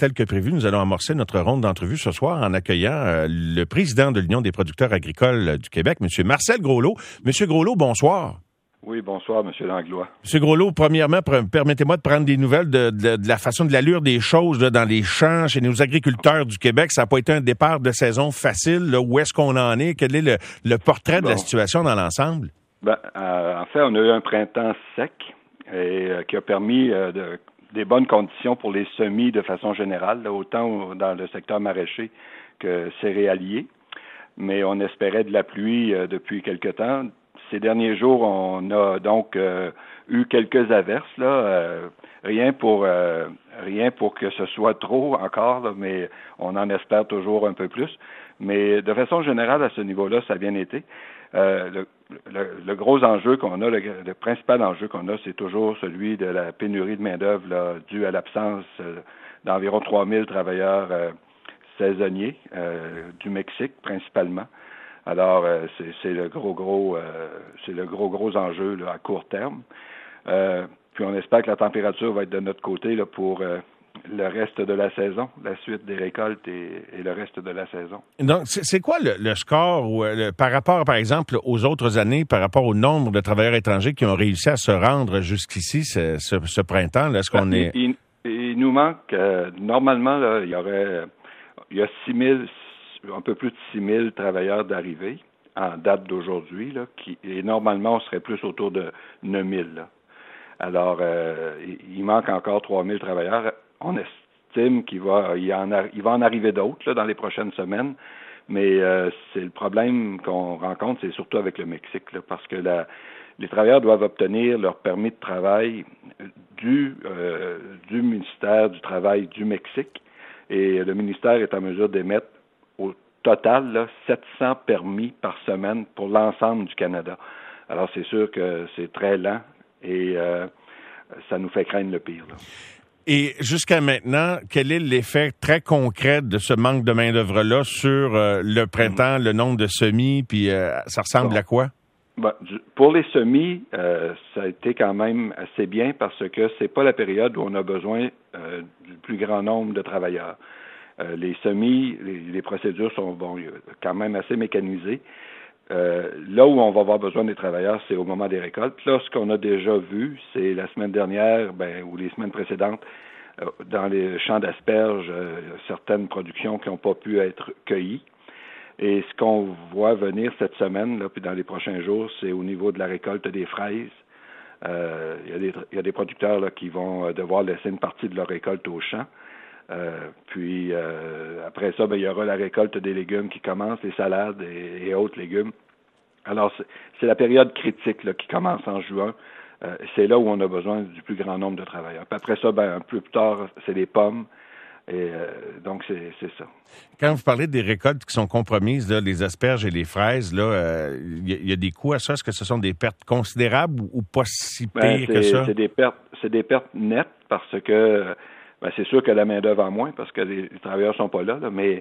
tel que prévu, nous allons amorcer notre ronde d'entrevue ce soir en accueillant le président de l'Union des producteurs agricoles du Québec, M. Marcel Groslot. M. Groslot, bonsoir. Oui, bonsoir, M. Langlois. M. Groslot, premièrement, permettez-moi de prendre des nouvelles de la façon, de l'allure des choses là, dans les champs, chez nos agriculteurs du Québec. Ça n'a pas été un départ de saison facile. Là. Où est-ce qu'on en est? Quel est le portrait de la situation dans l'ensemble? En fait, on a eu un printemps sec et qui a permis des bonnes conditions pour les semis de façon générale, là, autant dans le secteur maraîcher que céréalier. Mais on espérait de la pluie depuis quelque temps. Ces derniers jours, on a donc eu quelques averses, là, rien pour que ce soit trop encore, là, mais on en espère toujours un peu plus. Mais de façon générale, à ce niveau-là, ça a bien été. Le gros enjeu qu'on a, le principal enjeu qu'on a, c'est toujours celui de la pénurie de main-d'œuvre là, due à l'absence d'environ 3000 travailleurs saisonniers du Mexique principalement. Alors, c'est le gros enjeu là, à court terme. Puis on espère que la température va être de notre côté là, pour le reste de la saison, la suite des récoltes et le reste de la saison. Donc, c'est quoi le score par rapport, par exemple, aux autres années, par rapport au nombre de travailleurs étrangers qui ont réussi à se rendre jusqu'ici ce printemps? Là, est-ce qu'on est... Il nous manque, normalement, là, il y a 6000, un peu plus de 6000 travailleurs d'arrivée en date d'aujourd'hui, là, et normalement, on serait plus autour de 9000. Là. Alors, il manque encore 3000 travailleurs. On estime qu'il va en arriver d'autres là, dans les prochaines semaines, mais c'est le problème qu'on rencontre, c'est surtout avec le Mexique, là, parce que les travailleurs doivent obtenir leur permis de travail du ministère du Travail du Mexique, et le ministère est en mesure d'émettre au total là, 700 permis par semaine pour l'ensemble du Canada. Alors, c'est sûr que c'est très lent et ça nous fait craindre le pire. Là. Et jusqu'à maintenant, quel est l'effet très concret de ce manque de main-d'œuvre-là sur le printemps, le nombre de semis, puis ça ressemble à quoi? Pour les semis, ça a été quand même assez bien parce que c'est pas la période où on a besoin du plus grand nombre de travailleurs. Les semis, les procédures sont quand même assez mécanisées. Là où on va avoir besoin des travailleurs, c'est au moment des récoltes. Là, ce qu'on a déjà vu, c'est la semaine dernière, ou les semaines précédentes, dans les champs d'asperges, certaines productions qui n'ont pas pu être cueillies. Et ce qu'on voit venir cette semaine, là, puis dans les prochains jours, c'est au niveau de la récolte des fraises. Il y a des producteurs là, qui vont devoir laisser une partie de leur récolte au champ. Puis après ça, il y aura la récolte des légumes qui commence, les salades et autres légumes. Alors, c'est la période critique là, qui commence en juin. C'est là où on a besoin du plus grand nombre de travailleurs. Puis après ça, un peu plus tard, c'est les pommes. Et donc, c'est ça. Quand vous parlez des récoltes qui sont compromises, là, les asperges et les fraises, là, il y a des coûts à ça. Est-ce que ce sont des pertes considérables ou pas si pires que ça? C'est des pertes nettes parce que c'est sûr que la main-d'œuvre en moins parce que les travailleurs sont pas là, mais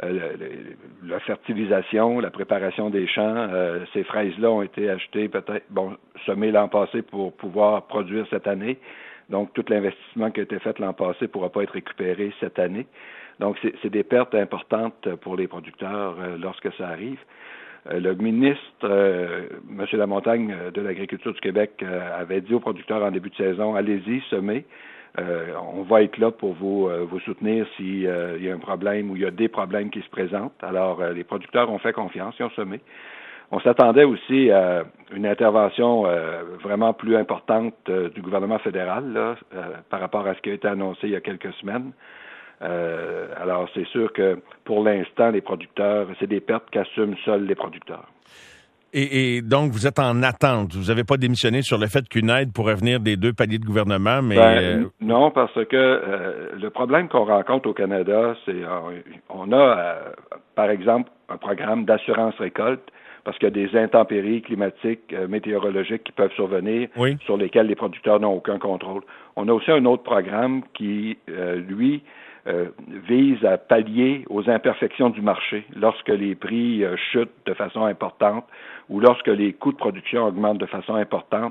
la fertilisation, la préparation des champs, ces fraises-là ont été achetées semées l'an passé pour pouvoir produire cette année. Donc, tout l'investissement qui a été fait l'an passé ne pourra pas être récupéré cette année. Donc, c'est des pertes importantes pour les producteurs lorsque ça arrive. Le ministre, M. Lamontagne de l'Agriculture du Québec, avait dit aux producteurs en début de saison, allez-y, semez. On va être là pour vous soutenir s'il y a un problème ou il y a des problèmes qui se présentent. Alors, les producteurs ont fait confiance, ils ont semé. On s'attendait aussi à une intervention vraiment plus importante du gouvernement fédéral là, par rapport à ce qui a été annoncé il y a quelques semaines. Alors, c'est sûr que pour l'instant, les producteurs, c'est des pertes qu'assument seuls les producteurs. Et donc, vous êtes en attente. Vous n'avez pas démissionné sur le fait qu'une aide pourrait venir des deux paliers de gouvernement, mais... Non, parce que le problème qu'on rencontre au Canada, c'est on a, par exemple, un programme d'assurance récolte parce qu'il y a des intempéries climatiques, météorologiques qui peuvent survenir, sur lesquelles les producteurs n'ont aucun contrôle. On a aussi un autre programme qui, lui, vise à pallier aux imperfections du marché lorsque les prix chutent de façon importante ou lorsque les coûts de production augmentent de façon importante.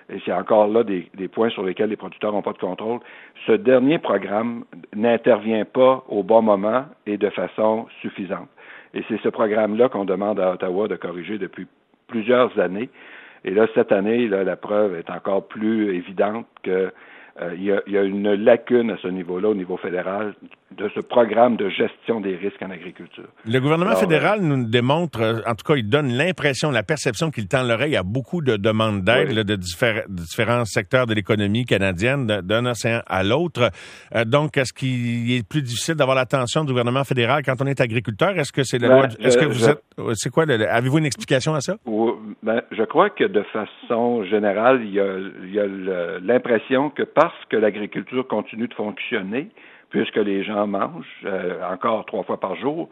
et c'est encore là des points sur lesquels les producteurs n'ont pas de contrôle, ce dernier programme n'intervient pas au bon moment et de façon suffisante. Et c'est ce programme-là qu'on demande à Ottawa de corriger depuis plusieurs années. Et là, cette année, là, la preuve est encore plus évidente que il y a une lacune à ce niveau-là, au niveau fédéral, de ce programme de gestion des risques en agriculture. Le gouvernement fédéral nous démontre, en tout cas, il donne l'impression, la perception qu'il tend l'oreille à beaucoup de demandes d'aide là, de différents secteurs de l'économie canadienne, d'un océan à l'autre. Donc, est-ce qu'il est plus difficile d'avoir l'attention du gouvernement fédéral quand on est agriculteur? Est-ce que c'est la loi? Est-ce que vous êtes? C'est quoi? Avez-vous une explication à ça? Je crois que de façon générale, il y a l'impression que parce que l'agriculture continue de fonctionner, puisque les gens mangent encore 3 fois par jour,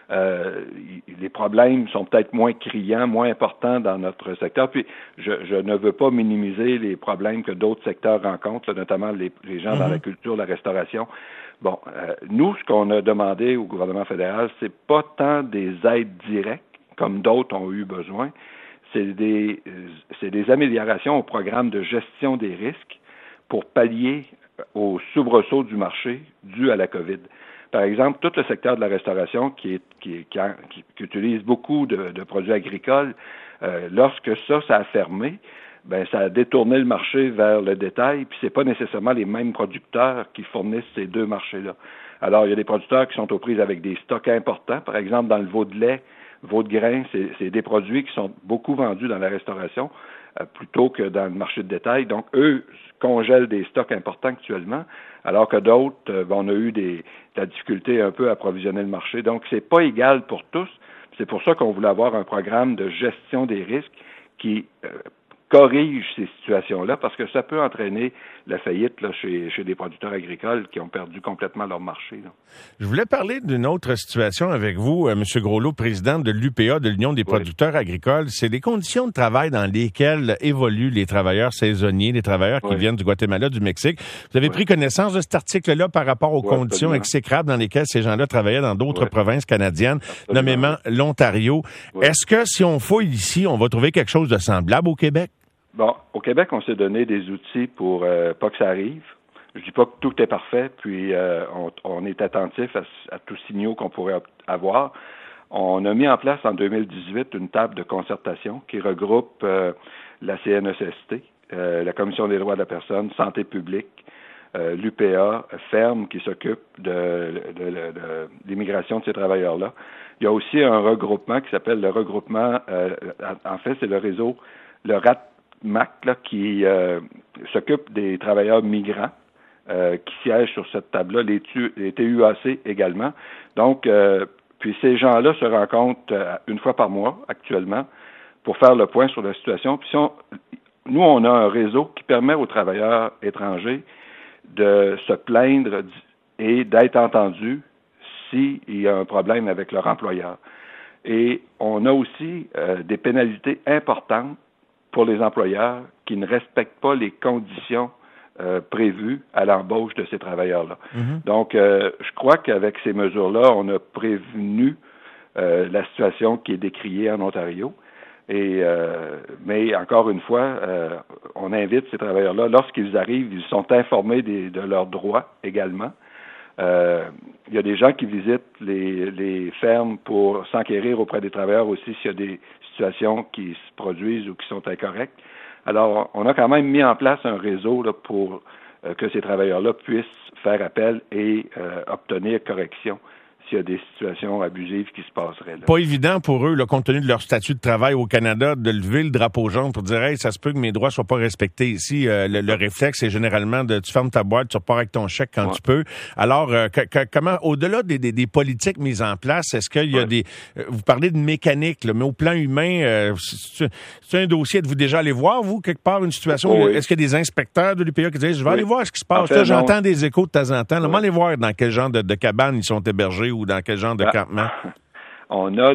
les problèmes sont peut-être moins criants, moins importants dans notre secteur. Puis, je ne veux pas minimiser les problèmes que d'autres secteurs rencontrent, là, notamment les gens dans la culture, la restauration. Bon, nous, ce qu'on a demandé au gouvernement fédéral, c'est pas tant des aides directes, comme d'autres ont eu besoin, c'est des améliorations au programme de gestion des risques pour pallier au soubresaut du marché dû à la COVID. Par exemple, tout le secteur de la restauration qui utilise beaucoup de produits agricoles, lorsque ça a fermé, ben ça a détourné le marché vers le détail, puis c'est pas nécessairement les mêmes producteurs qui fournissent ces deux marchés-là. Alors, il y a des producteurs qui sont aux prises avec des stocks importants. Par exemple, dans le veau de lait, veau de grain, c'est des produits qui sont beaucoup vendus dans la restauration plutôt que dans le marché de détail. Donc, eux congèlent des stocks importants actuellement, alors que d'autres, on a eu de la difficulté un peu à approvisionner le marché. Donc, c'est pas égal pour tous. C'est pour ça qu'on voulait avoir un programme de gestion des risques qui corrige ces situations-là, parce que ça peut entraîner la faillite là, chez des producteurs agricoles qui ont perdu complètement leur marché. Là. Je voulais parler d'une autre situation avec vous, M. Groslot, président de l'UPA, de l'Union des producteurs agricoles. C'est les conditions de travail dans lesquelles évoluent les travailleurs saisonniers, les travailleurs qui viennent du Guatemala, du Mexique. Vous avez pris connaissance de cet article-là par rapport aux conditions exécrables dans lesquelles ces gens-là travaillaient dans d'autres provinces canadiennes, nommément l'Ontario. Est-ce que si on fouille ici, on va trouver quelque chose de semblable au Québec? Bon, au Québec, on s'est donné des outils pour pas que ça arrive. Je dis pas que tout est parfait, puis on est attentif à tous signaux qu'on pourrait avoir. On a mis en place en 2018 une table de concertation qui regroupe la CNESST, la Commission des droits de la personne, Santé publique, l'UPA, Ferme, qui s'occupe de l'immigration de ces travailleurs-là. Il y a aussi un regroupement qui s'appelle le regroupement, en fait, c'est le réseau, le RATMAC, là, qui s'occupe des travailleurs migrants qui siègent sur cette table-là, les TUAC également. Donc, puis ces gens-là se rencontrent une fois par mois actuellement pour faire le point sur la situation. Puis nous, on a un réseau qui permet aux travailleurs étrangers de se plaindre et d'être entendus s'il y a un problème avec leur employeur. Et on a aussi des pénalités importantes pour les employeurs qui ne respectent pas les conditions prévues à l'embauche de ces travailleurs-là. Mm-hmm. Donc, je crois qu'avec ces mesures-là, on a prévenu la situation qui est décriée en Ontario. Mais encore une fois, on invite ces travailleurs-là, lorsqu'ils arrivent, ils sont informés de leurs droits également. Il y a des gens qui visitent les fermes pour s'enquérir auprès des travailleurs aussi s'il y a des situations qui se produisent ou qui sont incorrectes. Alors, on a quand même mis en place un réseau là, pour que ces travailleurs-là puissent faire appel et obtenir correction s'il y a des situations abusives qui se passeraient. Là. Pas évident pour eux, là, compte tenu de leur statut de travail au Canada, de lever le drapeau jaune pour dire « Hey, ça se peut que mes droits soient pas respectés ici. » Le réflexe est généralement de tu fermes ta boîte, tu repars avec ton chèque quand tu peux. Alors, comment, au-delà des politiques mises en place, est-ce qu'il y a des... vous parlez de mécanique, là, mais au plan humain, c'est un dossier. Êtes-vous déjà allé voir, vous, quelque part, une situation? Est-ce qu'il y a des inspecteurs de l'UPA qui disent « Je vais aller voir ce qui se passe. » Là, j'entends des échos de temps en temps. Là, moi, aller voir dans quel genre de cabane ils sont hébergés ou dans quel genre de campement? On a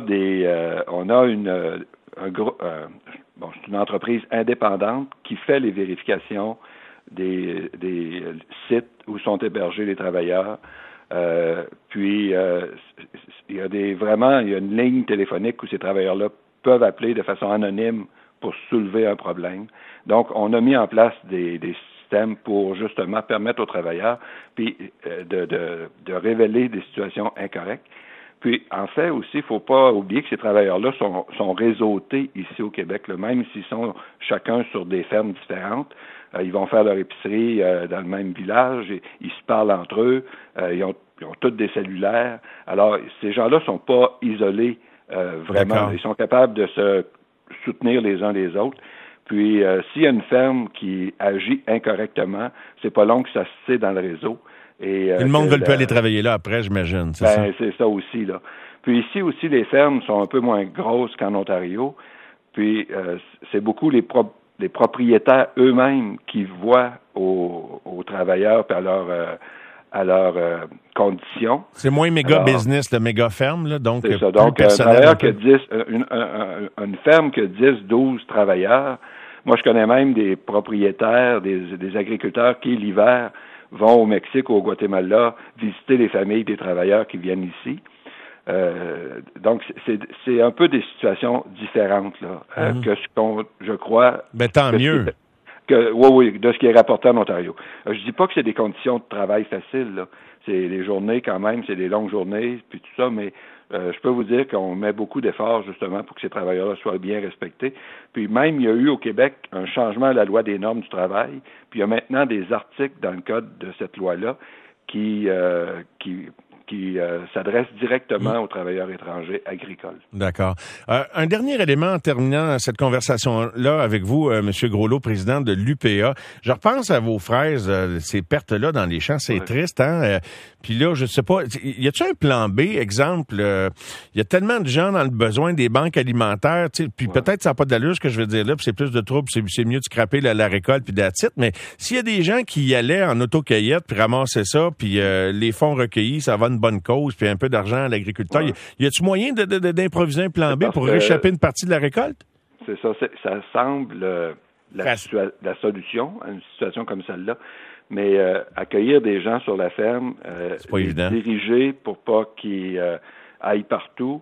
c'est une entreprise indépendante qui fait les vérifications des sites où sont hébergés les travailleurs. Puis il y a une ligne téléphonique où ces travailleurs-là peuvent appeler de façon anonyme pour soulever un problème. Donc, on a mis en place des systèmes pour justement permettre aux travailleurs puis de révéler des situations incorrectes. Puis, en fait, aussi, il ne faut pas oublier que ces travailleurs-là sont réseautés ici au Québec, là, même s'ils sont chacun sur des fermes différentes. Ils vont faire leur épicerie dans le même village, ils se parlent entre eux, ils ont tous des cellulaires. Alors, ces gens-là ne sont pas isolés vraiment. D'accord. Ils sont capables de se soutenir les uns les autres. Puis, s'il y a une ferme qui agit incorrectement, c'est pas long que ça se sait dans le réseau. Et le monde ne veut plus aller travailler là après, j'imagine. C'est ça? C'est ça aussi, là. Puis ici aussi, les fermes sont un peu moins grosses qu'en Ontario. Puis c'est beaucoup les propriétaires eux-mêmes qui voient aux travailleurs et à leurs conditions. C'est moins méga business, le méga ferme, là, donc c'est ça. Plus donc, personnel. une ferme qui a 10, 12 travailleurs. Moi, je connais même des propriétaires, des agriculteurs qui, l'hiver, vont au Mexique ou au Guatemala visiter les familles des travailleurs qui viennent ici. Donc, c'est un peu des situations différentes là, que ce qu'on, je crois... Ben, tant mieux. Oui, de ce qui est rapporté en Ontario. Je dis pas que c'est des conditions de travail faciles, là. C'est les journées quand même, c'est des longues journées, puis tout ça, mais je peux vous dire qu'on met beaucoup d'efforts justement pour que ces travailleurs-là soient bien respectés. Puis même, il y a eu au Québec un changement à la loi des normes du travail, puis il y a maintenant des articles dans le code de cette loi-là qui s'adresse directement aux travailleurs étrangers agricoles. D'accord. Un dernier élément en terminant cette conversation-là avec vous, M. Groslot, président de l'UPA. Je repense à vos fraises, ces pertes-là dans les champs, c'est triste, hein? Puis là, je sais pas, y a-t-il un plan B, exemple? Il y a tellement de gens dans le besoin des banques alimentaires, puis peut-être ça n'a pas d'allure ce que je veux dire là, puis c'est plus de troubles, c'est mieux de scraper la récolte puis d'attitude, mais s'il y a des gens qui y allaient en autocueillette puis ramassaient ça, puis les fonds recueillis, ça va une bonne cause, puis un peu d'argent à l'agriculteur. Ouais. Y a-tu moyen d'improviser un plan B pour réchapper une partie de la récolte? C'est ça. Ça semble la solution à une situation comme celle-là. Mais accueillir des gens sur la ferme, c'est pas évident. Diriger pour pas qu'ils aillent partout.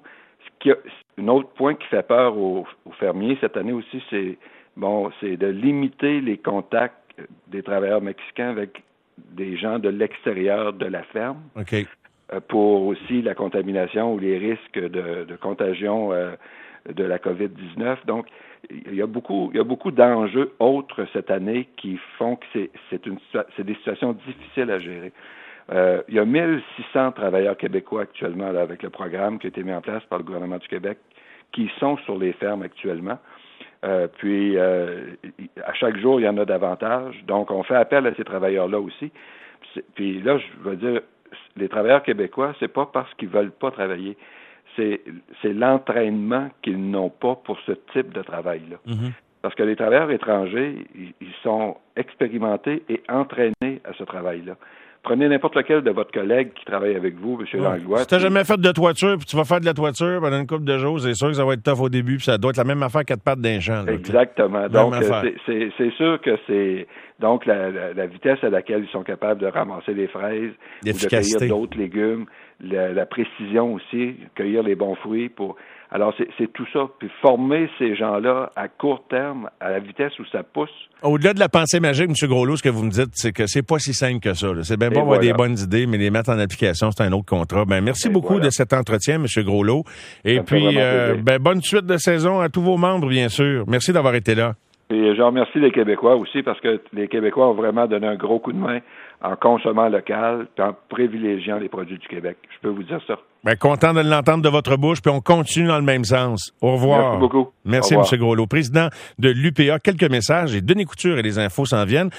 Un autre point qui fait peur aux fermiers cette année aussi, c'est de limiter les contacts des travailleurs mexicains avec des gens de l'extérieur de la ferme. OK. Pour aussi la contamination ou les risques de contagion de la COVID-19. Donc, il y a beaucoup d'enjeux autres cette année qui font que c'est des situations difficiles à gérer. Il y a 1600 travailleurs québécois actuellement là, avec le programme qui a été mis en place par le gouvernement du Québec qui sont sur les fermes actuellement. Puis, à chaque jour, il y en a davantage. Donc, on fait appel à ces travailleurs-là aussi. Puis là, je veux dire, les travailleurs québécois, c'est pas parce qu'ils veulent pas travailler, c'est l'entraînement qu'ils n'ont pas pour ce type de travail-là. Mm-hmm. Parce que les travailleurs étrangers, ils sont expérimentés et entraînés à ce travail-là. Prenez n'importe lequel de votre collègue qui travaille avec vous, M. Langlois. Si tu n'as jamais fait de toiture, puis tu vas faire de la toiture pendant une couple de jours, c'est sûr que ça va être tough au début, puis ça doit être la même affaire 4 pattes d'un champ. Là, exactement. Donc, c'est sûr que c'est donc la vitesse à laquelle ils sont capables de ramasser les fraises, ou de cueillir d'autres légumes, la précision aussi, cueillir les bons fruits pour... Alors, c'est tout ça. Puis former ces gens-là à court terme, à la vitesse où ça pousse. Au-delà de la pensée magique, M. Groslot, ce que vous me dites, c'est que c'est pas si simple que ça. Là. C'est bien bon avoir des bonnes idées, mais les mettre en application, c'est un autre contrat. Merci beaucoup de cet entretien, M. Groslot. Et puis, bonne suite de saison à tous vos membres, bien sûr. Merci d'avoir été là. Et je remercie les Québécois aussi parce que les Québécois ont vraiment donné un gros coup de main en consommant local et en privilégiant les produits du Québec. Je peux vous dire ça. Content de l'entendre de votre bouche, puis on continue dans le même sens. Au revoir. Merci beaucoup. Merci, M. Groslot. Président de l'UPA, quelques messages et Denis Couture et les infos s'en viennent.